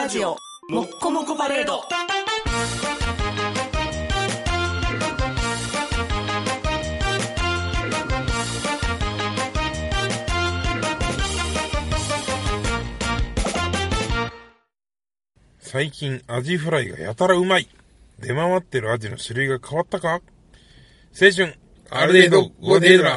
ラジオもっこもこパレード。 最近アジフライがやたらうまい。出回ってるアジの種類が変わったか。青春アルデイドゴデードラ。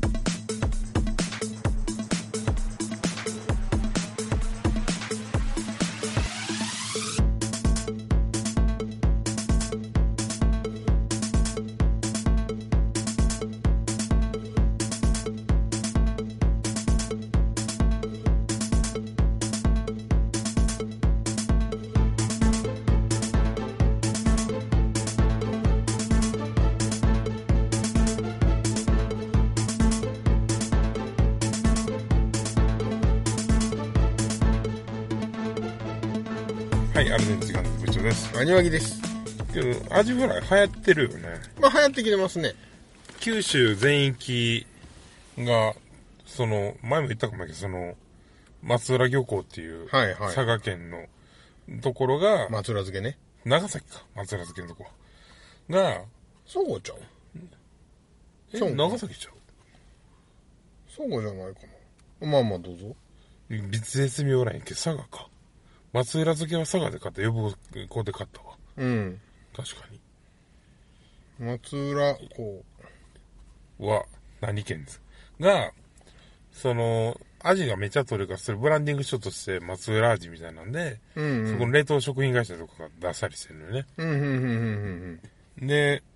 はい、アルデン時間の部長です。 アニワギです。 けど、アジフライ流行ってるよね。 まあ流行ってきてますね。 九州全域が、前も言ったかもだけど、松浦漁港っていう、 はいはい、 佐賀県のところが、 松浦漬けね。 長崎か、松浦漬けのところが、 そうちゃう？ 長崎ちゃう？ そうじゃないかな。まあまあどうぞ。 絶妙なんやけど、佐賀か。松浦漬けは佐賀で買った。呼ぶ子で買ったわ。 うん。 確かに。 松浦港は、何県ですが、アジがめちゃ取れるから、それブランディングショットして松浦アジみたいなんで、 うんうん、 そこの冷凍食品会社とかが出したりしてるのよね。で、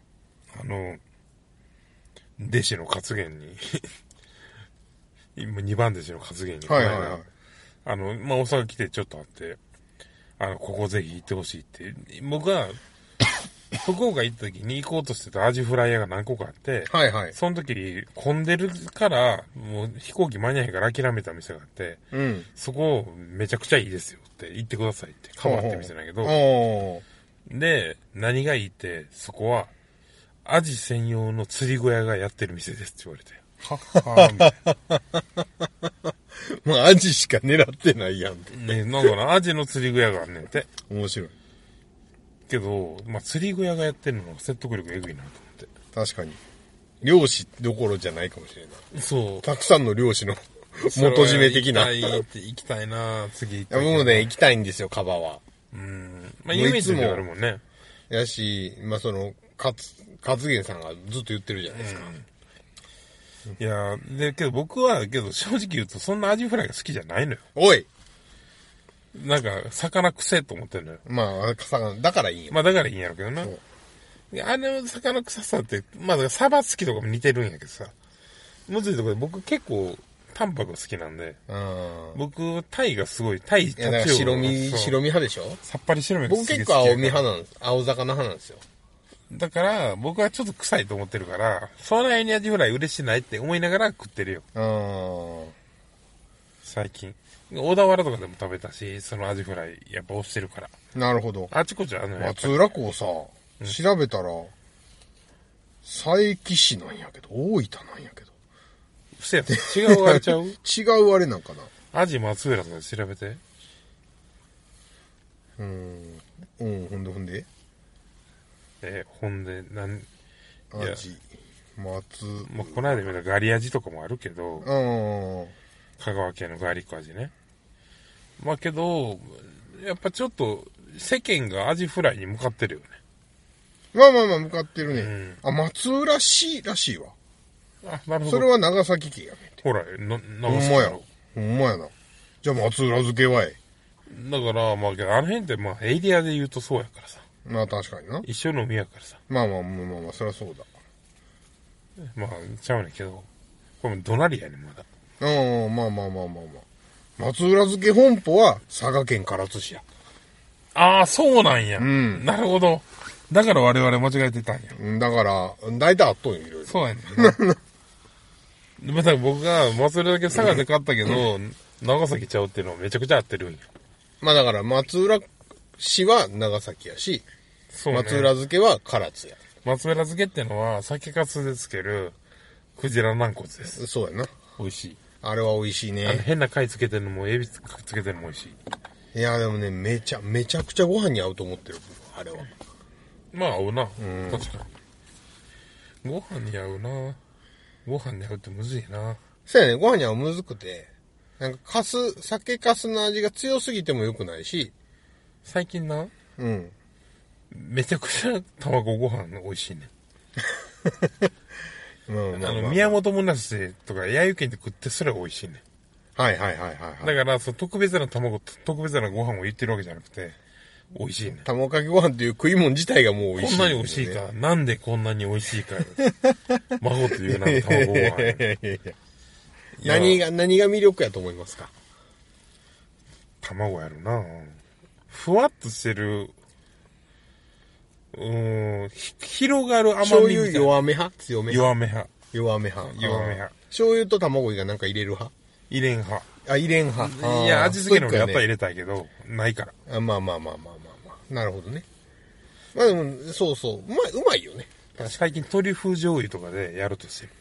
弟子の活言に、今2番弟子の活言に、 はいはいはい。 大阪来てちょっとあって、ここぜひ行ってほしいって、僕は、福岡行った時に行こうとしてたアジフライ屋が何個かあって、 はいはい。 その時混んでるから、もう飛行機間に合えへんから諦めた店があって、 うん、 そこめちゃくちゃいいですよって言ってくださいって変わって店なんやけど、で、何がいいって、そこは、アジ専用の釣り小屋がやってる店ですって言われて。はみたいな。 もうアジしか狙ってないやんって。 ね、なんかな、アジの釣り小屋があんねんて。 面白い。 けど、釣り小屋がやってるのは説得力エグいなと思って。 確かに。漁師どころじゃないかもしれない。 そう。 たくさんの漁師の元締め的な。 行きたいな次行きたい。 僕もね、行きたいんですよ、カバは。 有名人があるもんね。 やし、勝元さんがずっと言ってるじゃないですか。 いやけど僕は、正直言うとそんなアジフライが好きじゃないのよ。 おいなんか、魚臭いと思ってるのよ。 まあ、だからいいよ。 だからいいんやろうけどな。魚臭さって、サバ好きとかも似てるんやけどさ。むずいところで僕結構、淡白好きなんで。僕、タイがすごい、タイ、 だから白身派でしょ？ さっぱり白身が好き。僕結構青身派なんです。青魚派なんですよ。 だから、僕はちょっと臭いと思ってるから、その辺にアジフライ嬉しないって思いながら食ってるよ。最近。小田原とかでも食べたし、そのアジフライ、やっぱ推してるから。 なるほど。 あちこち松浦港さ、調べたら、佐伯市なんやけど、大分なんやけど。 うせや違うあれちゃう？ 違うあれなんかな。 アジ松浦とかで調べて。 ほんでほんで、 アジ、 この間見たガリアジとかもあるけど、香川県のガーリック味ね。けど、やっぱちょっと、世間がアジフライに向かってるよね。 向かってるね。松浦市らしいわ。 なるほど。 それは長崎県やねんて。 ほら、 長崎やろ。ほんまやな。じゃあ松浦漬けはだから、あの辺ってエリアで言うとそうやからさ。 確かにな。 一緒の海やからさ。 そりゃそうだ。 ちゃうねんけど。これも怒鳴りやねん、まだ。 松浦漬け本舗は佐賀県唐津市や。 ああ、そうなんや。なるほど。だから我々間違えてたんや。 だから、大体あっとんよ、いろいろ。 そうやねん。また僕が松浦漬け佐賀で買ったけど、長崎ちゃうっていうのはめちゃくちゃ合ってるんや。 だから松浦市は長崎やし、そうね、松浦漬けは唐津や。 松浦漬けってのは酒粕でつけるクジラ軟骨です。 そうやな。 美味しい。 あれは美味しいね。 変な貝つけてるのもエビつけてるのも美味しい。 いや、でもね、めちゃくちゃご飯に合うと思ってる、あれは。 まあ合うな。確かに。ご飯に合うな。ご飯に合うってむずいな。 そうやね、ご飯に合うむずくて、なんか酒粕の味が強すぎても良くないし、 最近な、 うん。 めちゃくちゃ卵ご飯美味しいね。宮本むなしとか、弥生県で食ってそれは美味しいね。 はい。だから、特別な卵、特別なご飯を言ってるわけじゃなくて、美味しいね。 卵かけご飯っていう食い物自体がもう美味しい、 こんなに美味しいか。なんでこんなに美味しいか。孫という名の卵ご飯。 何が魅力やと思いますか？ 卵やるな。ふわっとしてる、広がる甘みみたいな。 醤油弱め派強め弱め派。 弱め派。 弱め派。 醤油と卵以外なんか入れる派？ 入れん派。 あ、入れん派。 いや、味付けのやったら入れたいけど、ないから。 まあ。なるほどね。まあでも、そう。うまいよね。 最近トリュフ醤油とかでやるとしてる。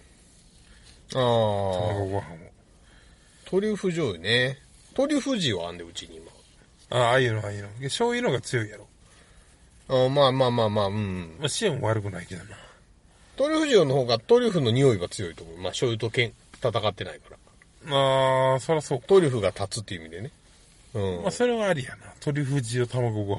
卵ご飯を。 トリュフ醤油ね。トリュフ塩あんで、うちに今。 ああいうの。醤油の方が強いやろ。 まあ、うん。 まあ、塩も悪くないけどな。 トリュフ塩の方がトリュフの匂いが強いと思う。まあ、醤油と戦ってないから。 そらそうか。 トリュフが立つっていう意味でね。 まあ、それはありやな。トリュフ塩卵ご飯。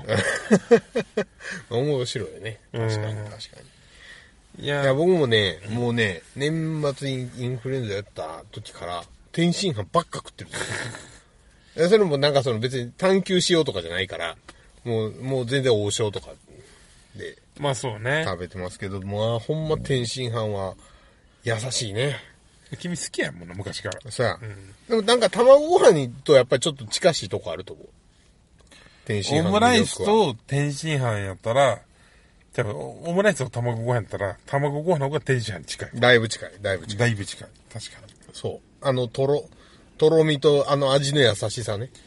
面白いよね。確かに。いや、僕もね、もうね、年末インフルエンザやった時から、天津飯ばっか食ってるんですよ。それもなんか別に探求しようとかじゃないから、もう全然王将とかで。 まあそうね。 食べてますけど、もうほんま天津飯は優しいね。 君好きやもんな、昔から。 そうや。でもなんか卵ご飯とやっぱりちょっと近しいとこあると思う。天津飯。 オムライスと天津飯やったら、オムライスと卵ご飯やったら、卵ご飯の方が天津飯に近い。 だいぶ近い。 確かに。 そう。とろみと味の優しさね。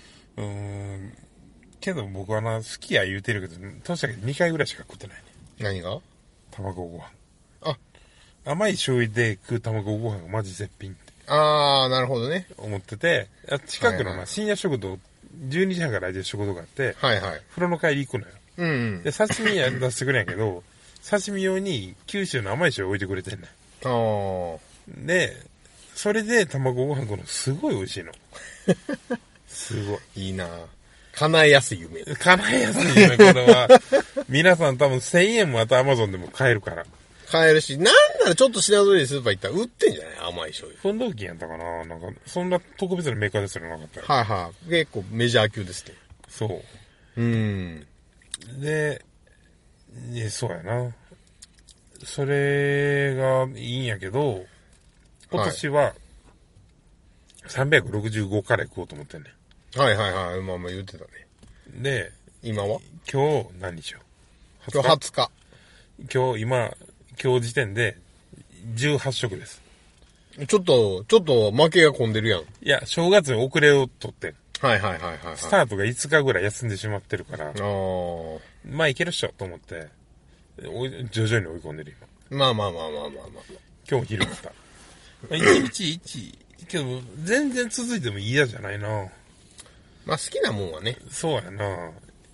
けど僕は好きや言うてるけど、年だけ2回ぐらいしか食ってないね。 何が？ 卵ご飯。甘い醤油で食う卵ご飯がマジ絶品って。 なるほどね。 思ってて、近くの深夜食堂、12時半から空いてる食堂があって、風呂の帰り行くのよ。で、刺身や出してくれんやけど、刺身用に九州の甘い醤油置いてくれてんねん。で、それで卵ご飯食うのすごい美味しいの。すごい。 いいなぁ。叶えやすい夢。 叶えやすい夢、これは。皆さん多分1000円もあと Amazon でも買えるから。 買えるし、なんならちょっと品揃えでスーパー行ったら売ってんじゃない？甘い醤油。 フンドーキンやったかな？なんか、そんな特別なメーカーですらなかったよ。 結構メジャー級ですね。 そう。で、そうやな。それがいいんやけど、今年は365カレー食おうと思ってんねん。 まあ言ってたね。 で、 今は？ 今日何日よ？ 今日20日。 今日時点で18食です。 ちょっと負けが込んでるやん。 いや、正月に遅れを取ってん。 スタートが5日ぐらい休んでしまってるから、まあいけるっしょと思って、徐々に追い込んでる今。まあ。 今日昼だった。1、けど、全然続いても嫌じゃないな。 まあ好きなもんはね。 そうやな。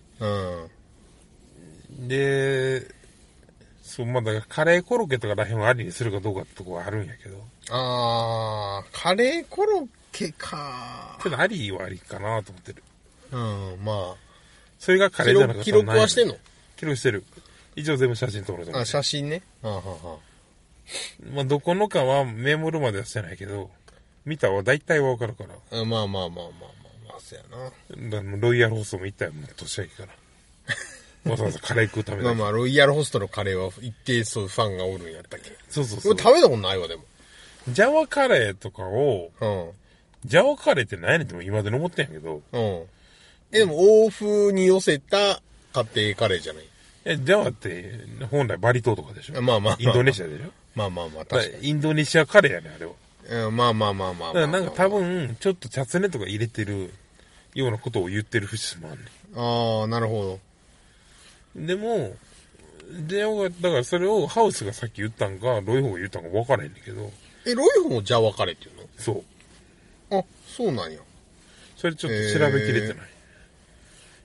で、まあだからカレーコロッケとからへんをありにするかどうかってとこはあるんやけど。 カレーコロッケか。 けどありはありかなと思ってる。 まあ。 それがカレーじゃなくて。 記録はしてんの？ 記録してる。一応全部写真撮ろうと思って。 写真ね。 まあどこのかはメモるまではしてないけど、見たら大体わかるから。 まあ、そうやな。 ロイヤルホストも行ったよ、もう年明けから。わざわざカレー食うためだけ。 まあ、ロイヤルホストのカレーは一定数ファンがおるんやったっけ。 そう。 食べたことないわ、でも。 ジャワカレーとかを、ジャワカレーって何やねんっても今で思ってんやけど。 でも、欧風に寄せた家庭カレーじゃない？ ジャワって本来バリ島とかでしょ？ まあ。 インドネシアでしょ？ まあ、確かに。 インドネシアカレーやねん、あれは。 まあ。 だからなんか多分、ちょっとチャツネとか入れてるようなことを言ってる節もあるねん。 なるほど。 でも、だからそれをハウスがさっき言ったんか、ロイホが言ったんか分からへんねんけど。 ロイホもジャワカレーっていうの？ そう。 そうなんや。 それちょっと調べきれてない。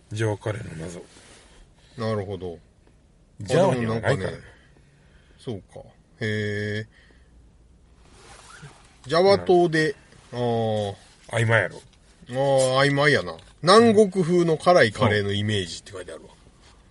ジャワカレーの謎。 なるほど。 ジャワにはないからね。 そうか。へえ。ジャワ島で、 曖昧やろ。 曖昧やな。南国風の辛いカレーのイメージって書いてあるわ。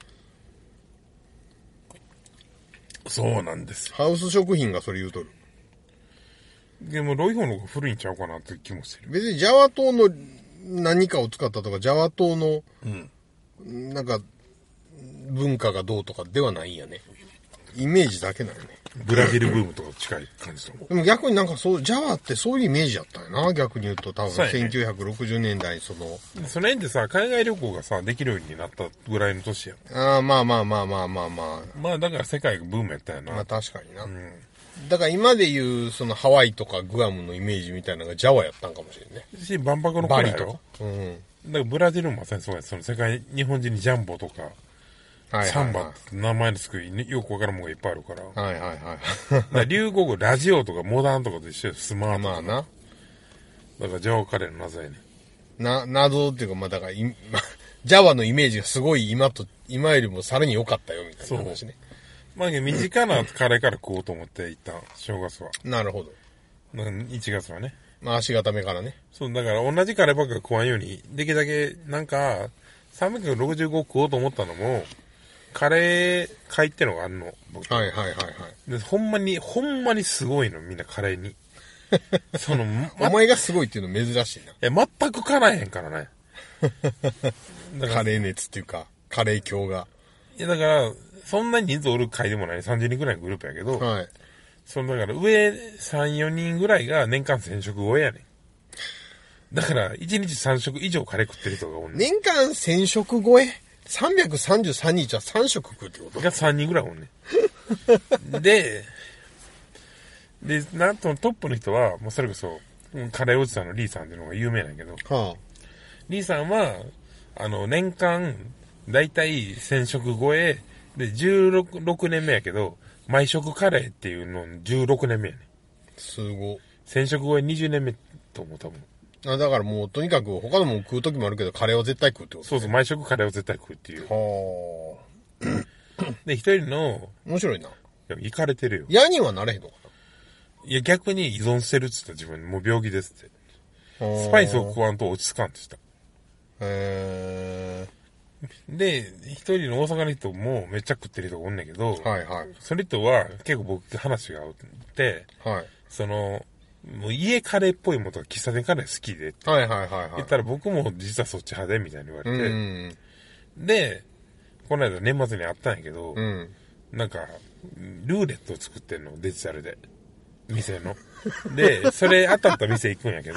そうなんですよ。 ハウス食品がそれ言うとる。 でも、ロイホの方が古いんちゃうかなって気もする。 別にジャワ島の何かを使ったとか、ジャワ島の、なんか、文化がどうとかではないんやね。イメージだけなんやね。 ブラジルブームとか近い感じと思う。 でも逆になんかそう、ジャワってそういうイメージやったんやな。逆に言うと多分、1960年代その辺でさ、海外旅行がさ、できるようになったぐらいの年やん。 まあ。 まあだから世界がブームやったよな。 まあ確かにな。だから今で言う、そのハワイとかグアムのイメージみたいなのがジャワやったんかもしれんね。 万博の頃やろ。 バリとか。 だからブラジルもまさにそうや。その世界、日本人にジャンボとか、サンバって名前のつくよくわからんものがいっぱいあるから。だから流行語、ラジオとかモダンとかと一緒でスマートとか。まあな。だからジャワカレーの謎やね。 謎っていうか、まあだから、ジャワのイメージがすごい今よりもさらに良かったよみたいな話ね。 まあ身近なカレーから食おうと思って行った正月は。 なるほど。 1月はね。 まあ足固めからね。 そう、だから同じカレーばっか食わんように、できるだけなんか、365食おうと思ったのも、カレー会ってのがあるの。僕。 はい。 で、ほんまにすごいの、みんなカレーに。 お前がすごいっていうの珍しいな。全く辛えへんからね。 カレー熱っていうか、カレー狂が。 いや、だから、そんなに人数おる会でもない、30人ぐらいのグループやけど、 はい。 だから上3、4人ぐらいが年間1000食超えやねん。だから、1日3食以上カレー食ってる人がおんねん。 年間1000食超え ?333 日は3食食うってことが3人ぐらいおんねん。で、なんとトップの人は、もうそれこそ、カレーおじさんのリーさんっていうのが有名なんやけど、リーさんは、年間、だいたい1000食超え、で、16年目やけど、毎食カレーっていうの16年目やねん。 すご。 1000食超え20年目と思う、多分。 だからもう、とにかく他のもん食う時もあるけど、カレーを絶対食うってこと、ね、 そうそう、毎食カレーを絶対食うっていう。で、一人の、 面白いな。 行かれてるよ。 嫌にはなれへんのかな。 いや、逆に依存してるって言った自分に、もう病気ですって。スパイスを食わんと落ち着かんって言った。で、一人の大阪の人もめっちゃ食ってる人がおんねんけど、その人は結構僕話が合って、もう家カレーっぽいものとか喫茶店カレー好きでって言ったら僕も実はそっち派でみたいに言われて、で、この間年末に会ったんやけど、なんか、ルーレットを作ってんの、デジタルで。店の。で、それ当たった店行くんやけど、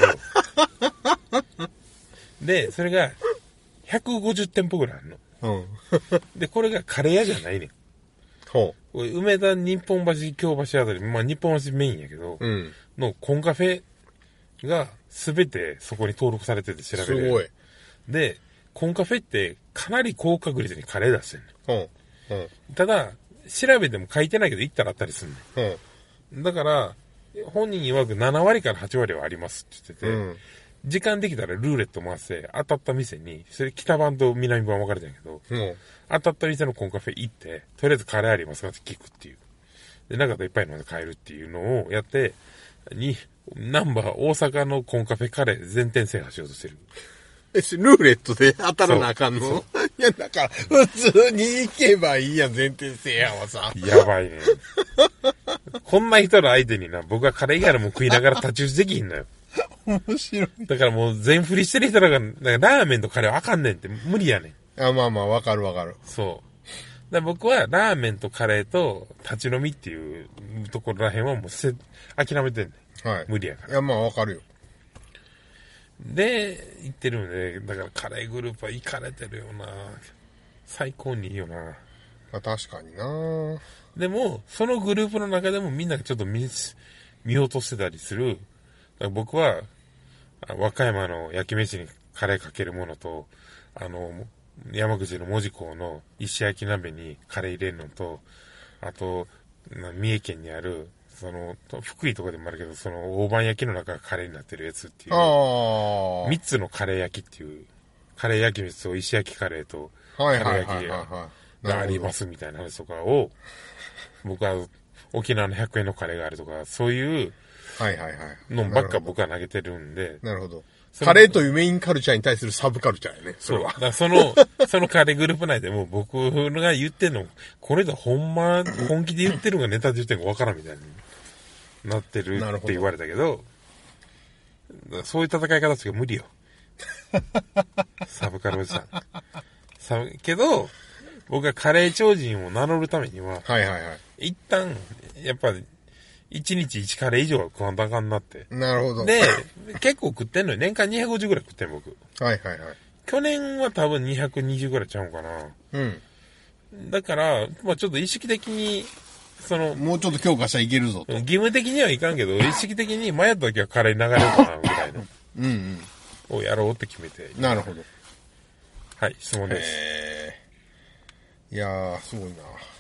で、それが、150店舗ぐらいあるの。で、これがカレー屋じゃないねん。梅田日本橋京橋あたり、まあ日本橋メインやけど、のコンカフェが全てそこに登録されてて調べれる。すごい。で、コンカフェってかなり高確率にカレー出してんの。ただ、調べても書いてないけど行ったらあったりすんねん。だから、本人曰く7割から8割はありますって言ってて、時間できたらルーレット回して当たった店に、それ北版と南版分かれてんやけど、当たった店のコンカフェ行って、とりあえずカレーありますかって聞くっていう。で、なかったらいっぱい飲んで帰るっていうのをやって、ナンバー大阪のコンカフェカレー全店制覇しようとしてる。 ルーレットで当たらなあかんの？いや、だから、普通に行けばいいやん、全店制覇はさ。 やばいね。こんな人の相手にな、僕はカレー以外のも食いながら立ち打ちできひんのよ。 面白い。 だからもう全振りしてる人らが、なんかラーメンとカレーはあかんねんって無理やねん。 まあまあ、わかる。 そう。僕はラーメンとカレーと立ち飲みっていうところらへんはもう諦めてんねん。はい。無理やから。 いや、まあわかるよ。 で、行ってるんで、だからカレーグループは行かれてるよな。最高にいいよな。 まあ確かにな。 でも、そのグループの中でもみんながちょっと見落としてたりする。僕は、和歌山の焼き飯にカレーかけるものと、山口の門司港の石焼き鍋にカレー入れるのと、あと、三重県にある、福井とかでもあるけど、大判焼きの中がカレーになってるやつっていう、3つのカレー焼きっていうカレー焼き飯と石焼きカレーと、カレー焼きがありますみたいな話とかを、僕は沖縄の100円のカレーがあるとか、そういうのばっか僕は投げてるんで。 なるほど。カレーというメインカルチャーに対するサブカルチャーやね。それは。 だからそのカレーグループ内でも僕が言ってんの、これで本気で言ってるのがネタで言ってるのかわからんみたいになってるって言われたけど、そういう戦い方しか無理よ。サブカルおじさん。けど、僕はカレー超人を名乗るためには、一旦、やっぱり、1日1カレー以上は食わんとあかんなって。 なるほど。 で、結構食ってんのよ。年間250ぐらい食ってん僕。去年は多分220ぐらいちゃうかな。だから、まあちょっと意識的に、 もうちょっと強化したらいけるぞと。 義務的にはいかんけど、意識的に迷った時はカレー流れるかな、ぐらいの。をやろうって決めて。 なるほど。 はい、質問です。 いやー、すごいな。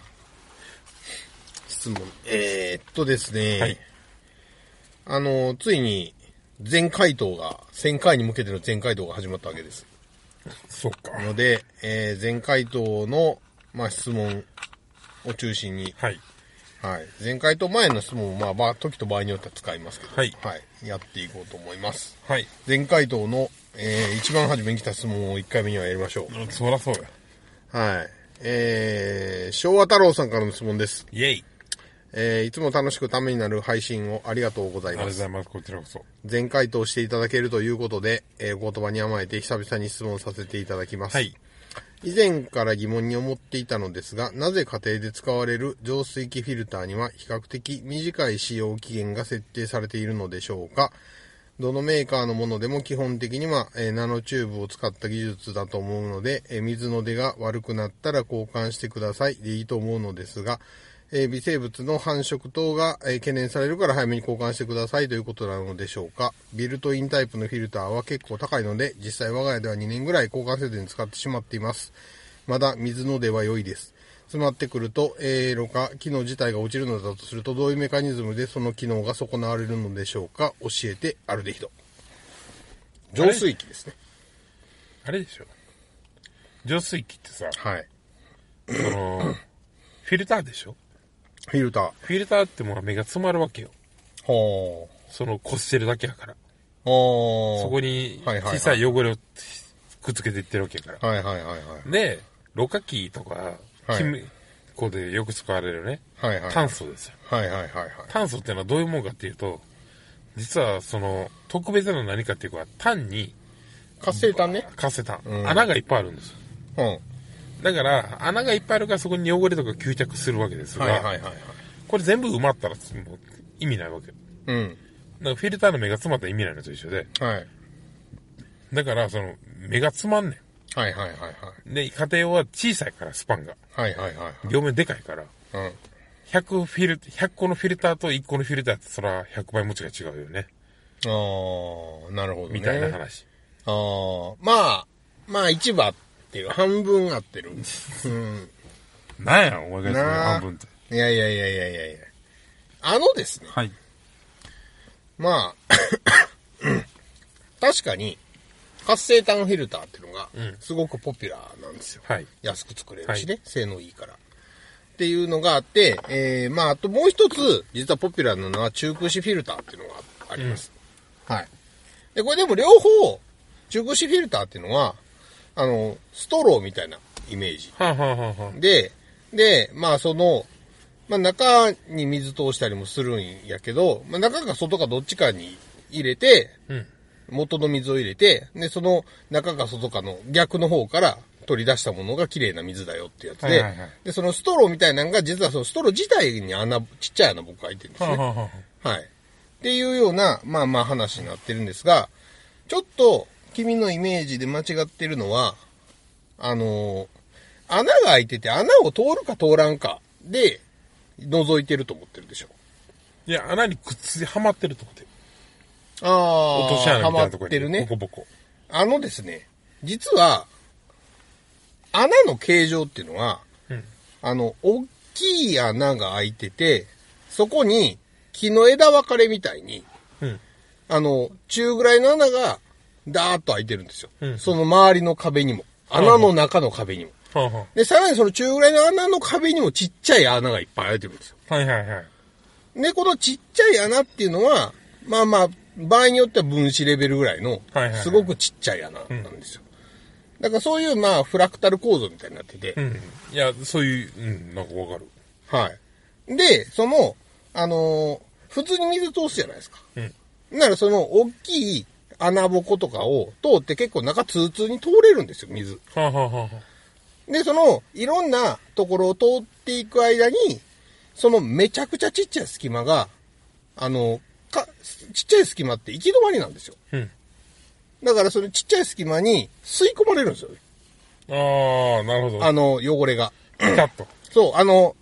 質問。ですね。ついに、全回答が、1000回に向けての全回答が始まったわけです。 そっか。 ので、全回答の、質問を中心に、前回答前の質問も、時と場合によっては使いますけど、やっていこうと思います。前回答の、一番初めに来た質問を1回目にはやりましょう。 そらそうや。昭和太郎さんからの質問です。 イェイ。 いつも楽しくためになる配信をありがとうございます。 ありがとうございます。こちらこそ。 全回答していただけるということで、お言葉に甘えて久々に質問させていただきます。以前から疑問に思っていたのですが、なぜ家庭で使われる浄水器フィルターには比較的短い使用期限が設定されているのでしょうか。どのメーカーのものでも基本的には、ナノチューブを使った技術だと思うので、水の出が悪くなったら交換してくださいでいいと思うのですが、微生物の繁殖等が、懸念されるから早めに交換してくださいということなのでしょうか。ビルトインタイプのフィルターは結構高いので、実際我が家では2年ぐらい交換せずに使ってしまっています。まだ水の出は良いです。詰まってくると、ろ過機能自体が落ちるのだとすると、どういうメカニズムでその機能が損なわれるのでしょうか。教えてアルデヒド。浄水器ですね。 あれでしょ。浄水器ってさ、フィルターでしょ。 フィルター。 フィルターってもう目が詰まるわけよ。こすってるだけやから。そこに小さい汚れをくっつけていってるわけやから。で、ろ過器とか、ここでよく使われるね、炭素ですよ。炭素ってのはどういうもんかっていうと、実は特別な何かっていうか、単に、 活性炭ね。 活性炭。穴がいっぱいあるんですよ。だから、穴がいっぱいあるからそこに汚れとか吸着するわけですが、これ全部埋まったらもう意味ないわけ。だからフィルターの目が詰まったら意味ないのと一緒で、だから目が詰まんねん。で、家庭用は小さいから、スパンが。両面でかいから、100個のフィルターと1個のフィルターってそら100倍持ちが違うよね。 なるほどね。 みたいな話。 一部っていう、半分合ってる。 なんや、お前が言ってる半分って。 いや。ですね。確かに、活性炭フィルターっていうのが、すごくポピュラーなんですよ。安く作れるしね、性能いいから。っていうのがあって、あともう一つ、実はポピュラーなのは中空子フィルターっていうのがあります。で、これでも両方、中空子フィルターっていうのは、ストローみたいなイメージ。で、中に水通したりもするんやけど、中か外かどっちかに入れて、元の水を入れて、で、その中か外かの逆の方から取り出したものが綺麗な水だよってやつで、で、そのストローみたいなのが実はそのストロー自体にちっちゃい穴僕開いてるんですね。っていうような、話になってるんですが、ちょっと君のイメージで間違ってるのは、穴が開いてて穴を通るか通らんかで覗いてると思ってるでしょ。 いや、穴にくっついはまってると思ってる。 落とし穴みたいなところにね。 ボコボコ。 ですね、実は、穴の形状っていうのは、大きい穴が開いてて、そこに木の枝分かれみたいに、中ぐらいの穴がダーッと開いてるんですよ。その周りの壁にも。穴の中の壁にも。で、さらにその中ぐらいの穴の壁にもちっちゃい穴がいっぱい開いてるんですよ。 はいはいはい。 で、このちっちゃい穴っていうのは、まあまあ、場合によっては分子レベルぐらいの、すごくちっちゃい穴なんですよ。だからそういうまあ、フラクタル構造みたいになってて。 いや、そういう、なんかわかる。 はい。で、普通に水通すじゃないですか。ならその、大きい穴ぼことかを通って結構中通に通れるんですよ、水。で、いろんなところを通っていく間に、めちゃくちゃちっちゃい隙間が、ちっちゃい隙間って行き止まりなんですよ。だからそのちっちゃい隙間に吸い込まれるんですよね。 ああ、なるほど。 汚れが。 ピタッと。 そう、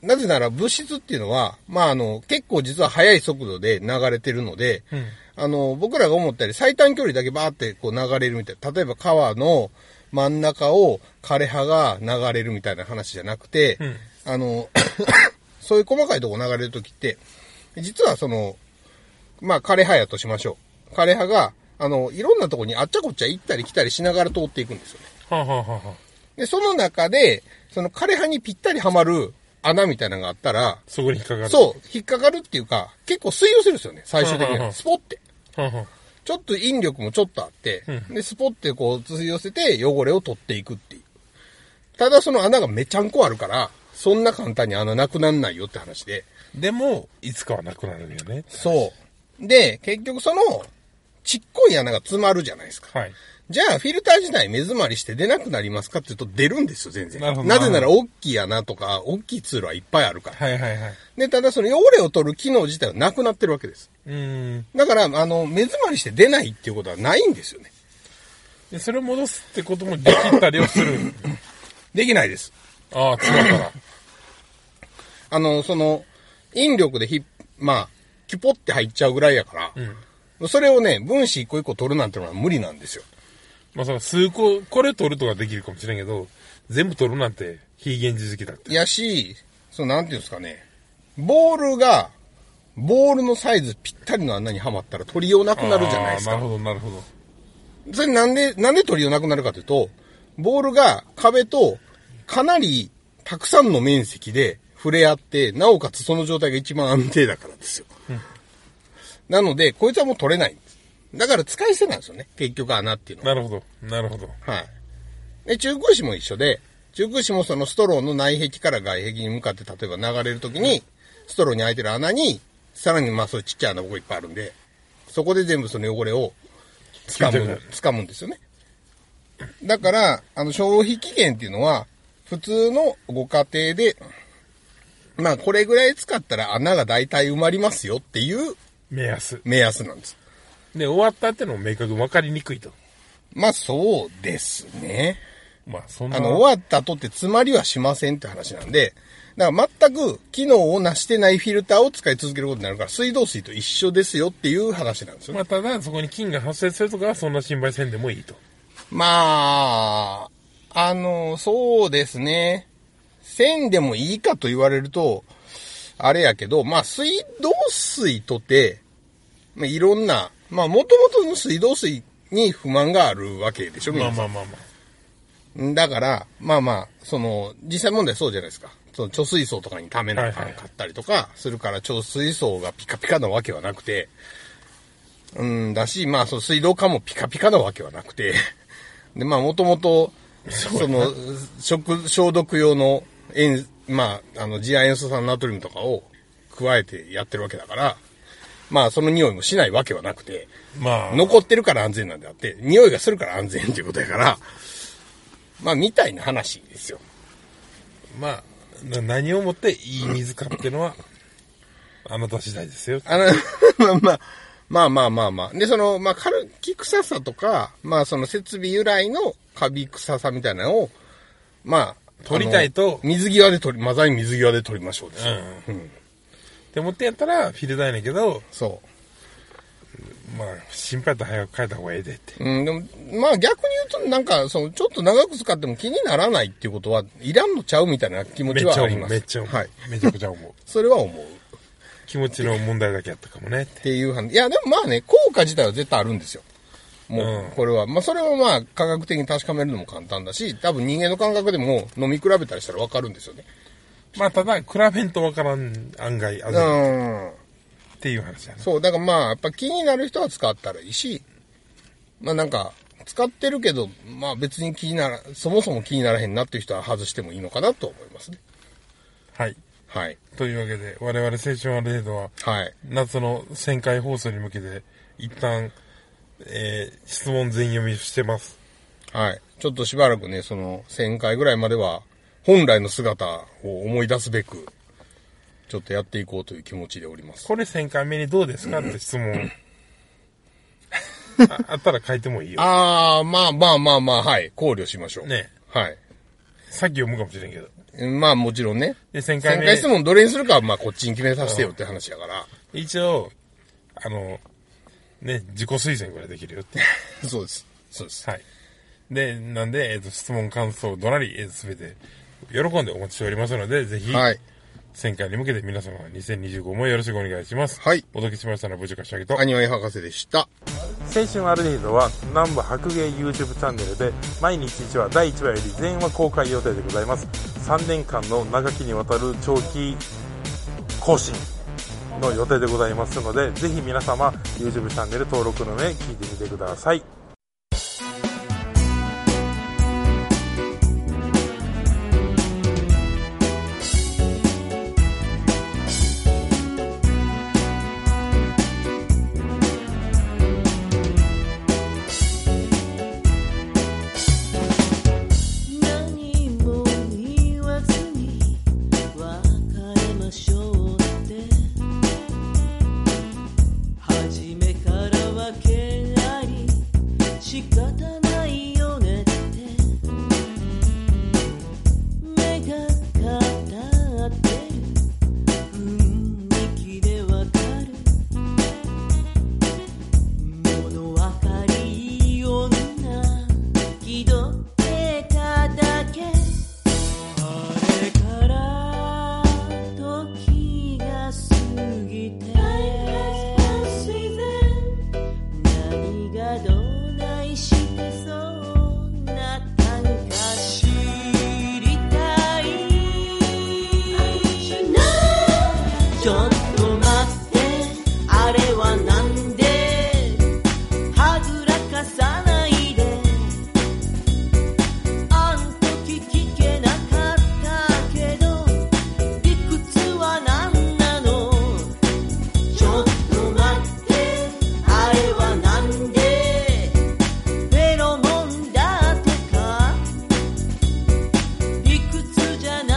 なぜなら物質っていうのは、まあ結構実は速い速度で流れてるので、僕らが思ったより最短距離だけバーってこう流れるみたいな。例えば川の真ん中を枯葉が流れるみたいな話じゃなくて、そういう細かいとこ流れるときって、実はまあ枯葉やとしましょう。枯葉が、いろんなとこにあっちゃこっちゃ行ったり来たりしながら通っていくんですよね。で、その中で、枯葉にぴったりはまる穴みたいなのがあったら、 そこに引っかかる。 そう、引っかかるっていうか、結構吸い寄せるんですよね、最終的には。スポって。ちょっと引力もちょっとあって、で、スポってこう吸い寄せて汚れを取っていくっていう。ただその穴がめちゃんこあるから、そんな簡単に穴なくなんないよって話で。 でも、いつかはなくなるよね。 そう。で、結局ちっこい穴が詰まるじゃないですか。 はい。 じゃあ、フィルター自体目詰まりして出なくなりますかって言うと出るんですよ、全然。なぜなら、大きい穴とか、大きい通路はいっぱいあるから。 はいはいはい。 で、ただ汚れを取る機能自体はなくなってるわけです。だから、目詰まりして出ないっていうことはないんですよね。 で、それを戻すってこともできたりはするできないです。 ああ、詰まったら。引力でまあ、キュポって入っちゃうぐらいやから、それをね、分子一個一個取るなんてのは無理なんですよ。 まあ数個、これ取るとかできるかもしれんけど、全部取るなんて非現実的だって。 やし、なんていうんですかね、ボールのサイズぴったりの穴にはまったら取りようなくなるじゃないですか。 なるほど、なるほど。 それなんで取りようなくなるかというと、ボールが壁とかなりたくさんの面積で触れ合って、なおかつその状態が一番安定だからですよ。なので、こいつはもう取れないんです。だから使い捨てなんですよね。結局穴っていうのは。 なるほど。なるほど。 はい。で、中空紙も一緒で、中空紙もそのストローの内壁から外壁に向かって例えば流れるときに、ストローに開いてる穴に、さらにまあそういうちっちゃい穴僕いっぱいあるんで、そこで全部その汚れを掴むんですよね。だから、消費期限っていうのは、普通のご家庭で、まあこれぐらい使ったら穴が大体埋まりますよっていう目安なんです。 で、終わったってのも明確に分かりにくいと。 まあそうですね。 まあそんな。 終わった後って詰まりはしませんって話なんで、だから全く機能をなしてないフィルターを使い続けることになるから、水道水と一緒ですよっていう話なんですよ。 まあただそこに菌が発生するとかはそんな心配せんでもいいと。 まあ、そうですね。せんでもいいかと言われると、あれやけど、まあ水道水とて、まあいろんな、まあ元々の水道水に不満があるわけでしょ、 まあ。 だから、まあまあ、実際問題そうじゃないですか。貯水槽とかにためなあかんかったりとか、するから貯水槽がピカピカなわけはなくて、だし、まあ、水道管もピカピカなわけはなくて、で、まあ、もともと、消毒用のまあ、次亜塩素酸ナトリウムとかを加えてやってるわけだから、まあ、その匂いもしないわけはなくて、 まあ、 残ってるから安全なんであって、匂いがするから安全っていうことやから、まあ、みたいな話ですよ。 まあ、何をもっていい水かっていうのは、あなた次第ですよ。 まあ。で、まあ、カルキ臭さとか、まあ、設備由来のカビ臭さみたいなのを、まあ、 取りたいと。 マザイ水際で取りましょうですよ。 って思ってやったら、フィルターやねんけど、 そう。 まあ、心配やったら早く変えた方がええでって。 でも、まあ逆に言うと、なんか、ちょっと長く使っても気にならないっていうことは、いらんのちゃうみたいな気持ちはあります。 めっちゃ思う。 はい。 めちゃくちゃ思う。 それは思う。 気持ちの問題だけやったかもね。 っていう話。いや、でもまあね、効果自体は絶対あるんですよ。 もう、これは。まあ、それはまあ、科学的に確かめるのも簡単だし、多分人間の感覚でも飲み比べたりしたらわかるんですよね。 まあ、ただ、比べんとわからん案外、っていう話だね。 そう、だからまあ、やっぱ気になる人は使ったらいいし、まあなんか、使ってるけど、まあ別にそもそも気にならへんなっていう人は外してもいいのかなと思いますね。 はい。 はい。 というわけで、我々青春アルデードは、 はい。 夏の1000回放送に向けて、一旦、質問全読みしてます。 はい。ちょっとしばらくね、その1000回ぐらいまでは、本来の姿を思い出すべく、ちょっとやっていこうという気持ちでおります。 これ1000回目にどうですかって質問。あったら書いてもいいよ。 まあ、はい。考慮しましょう。 ね。 はい。 さっき読むかもしれんけど。 まあもちろんね。 で、1000回目。 1000回質問どれにするかは、まあこっちに決めさせてよって話やから。 一応、ね、自己推薦ぐらいできるよって。 そうです。そうです。 はい。で、なんで、質問、感想、どなり、すべて、喜んでお待ちしておりますので、ぜひ、はい。1000回に向けて皆様、2025もよろしくお願いします。 はい。 お届けしましたのは、部長かしあげと、 アニワイ博士でした。 青春アルデヒドは、南部白芸 YouTube チャンネルで、毎日1話、第1話より全話公開予定でございます。3年間の長きにわたる長期更新の予定でございますので、ぜひ皆様 YouTube チャンネル登録の上聞いてみてください。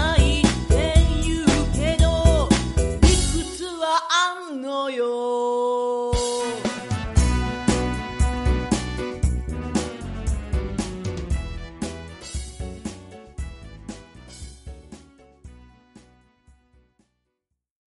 のよ